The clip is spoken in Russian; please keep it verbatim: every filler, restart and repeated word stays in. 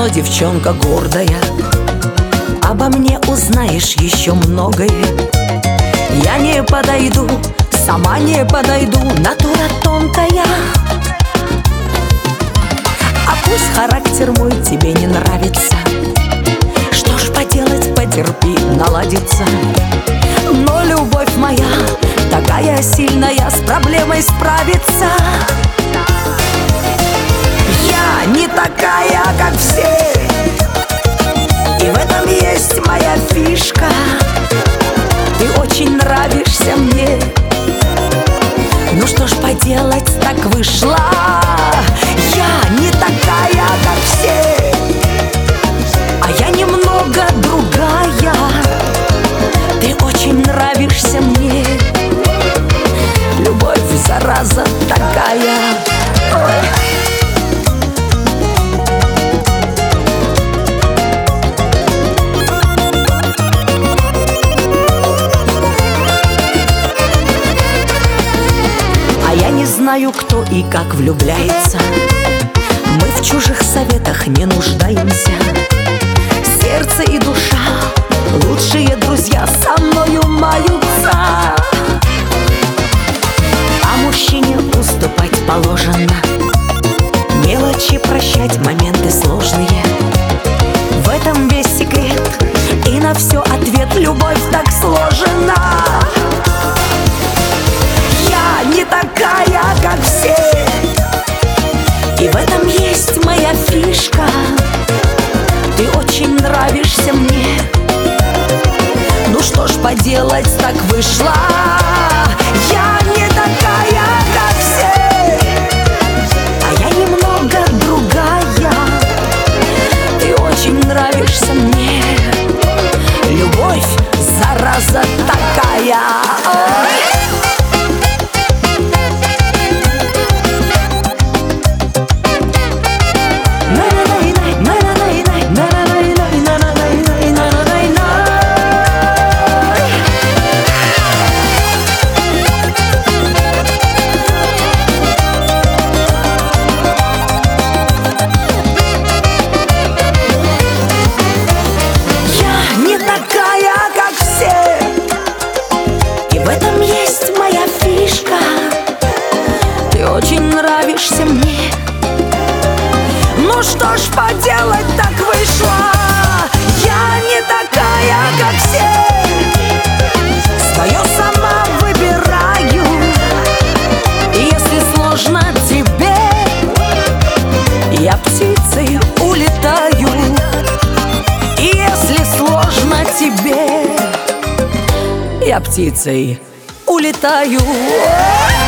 но девчонка гордая. Обо мне узнаешь еще многое. Я не подойду, сама не подойду, натура тонкая. А пусть характер мой тебе не нравится, что ж поделать, потерпи, наладится. Но любовь моя такая сильная, с проблемой справится. Я не такая, как все, и в этом есть моя фишка. Ты очень нравишься мне, ну что ж поделать, так вышло. Я не такая, как все, а я немного другая. Ты очень нравишься мне, любовь зараза такая. Ой. Я не знаю, кто и как влюбляется. Мы в чужих советах не нуждаемся. Сердце и душа, лучшие друзья, со мною маются. А мужчине уступать положено, мелочи прощать, моменты сложные. В этом весь секрет, и на все ответ. Любовь так сложена. Не такая, как все, и в этом есть моя фишка. Ты очень нравишься мне, ну что ж поделать, так вышло. Я не такая, как все, а я немного другая. Ты очень нравишься мне, любовь зараза такая. Ой. Очень нравишься мне, ну что ж поделать, так вышло. Я не такая, как все, свое сама выбираю. И если сложно тебе, я птицей улетаю. И если сложно тебе, я птицей улетаю.